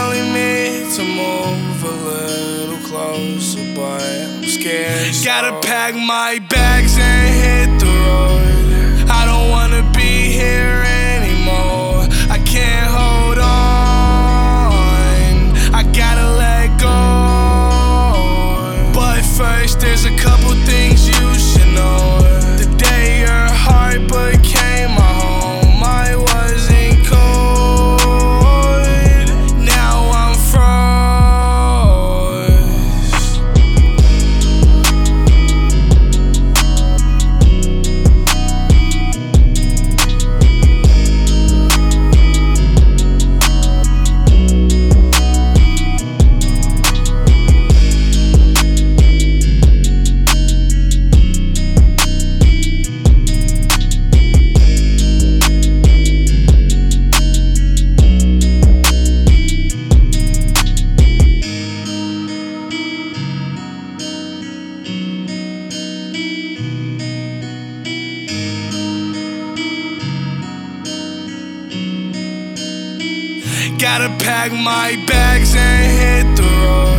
telling me to move a little closer, but I'm scared. Gotta pack my bags and hit the road. I don't wanna be here anymore. I can't hold on. I gotta let go. But first, there's a couple things you should know. The day your heart became my home, I wasn't cold. Now I'm froze. Gotta pack my bags and hit the road.